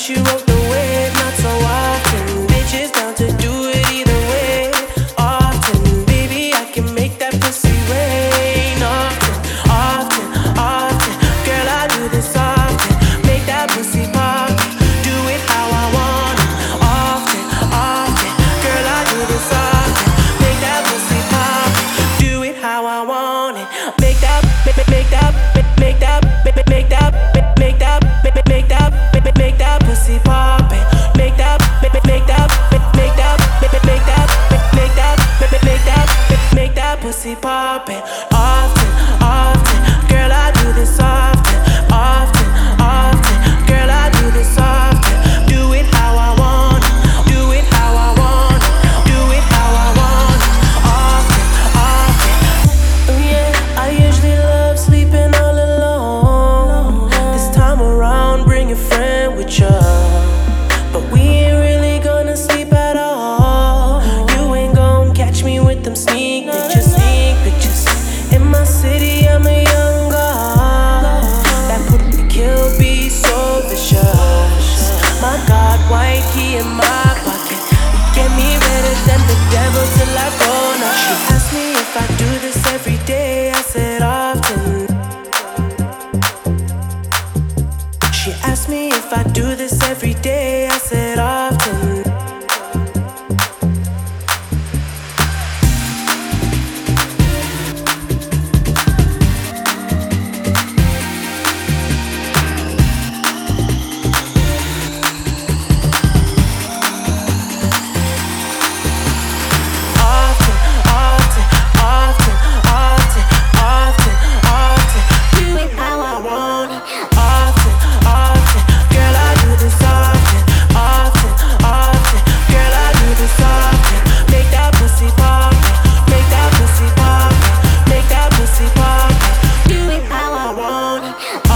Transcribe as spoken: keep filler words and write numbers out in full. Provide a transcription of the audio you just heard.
she wrote the wave, not so often. Bitches down to do it either way. Often, baby, I can make that pussy rain. Often, often, often, girl, I do this often. Make that pussy pop, do it how I want it. Often, often, girl, I do this often. Make that pussy pop, do it how I want it. Make that, make, make that, make that, make, make that, make that, make, make that, make, make that pussy poppin'. Make that, make, make that, make that, make, make that, make that, make, make that, make that pussy poppin'. Often, often, girl, I do this often. Often, often, girl, I do this often. Do it how I want it. Do it how I want it. Do it how I want it. Often, often. Oh yeah, I usually love sleeping all alone. This time around, bring a friend with ya. But we ain't really gonna sleep at all. You ain't gon' catch me with them sneak pictures, sneak pictures. In my city, I'm a young god. That put the kill be so vicious. My God, white key in my pocket. You get me better than the devil till I go now. She asked me if I do this every day. I said often. She asked me if I do this every day. I said often. Often, often, often, often, often, often. Do it how I want it. Often, often, girl, I do this often. Often, often, girl, I do this often. Make that pussy poppin', make that pussy poppin', make that pussy poppin'. Do it how I want it.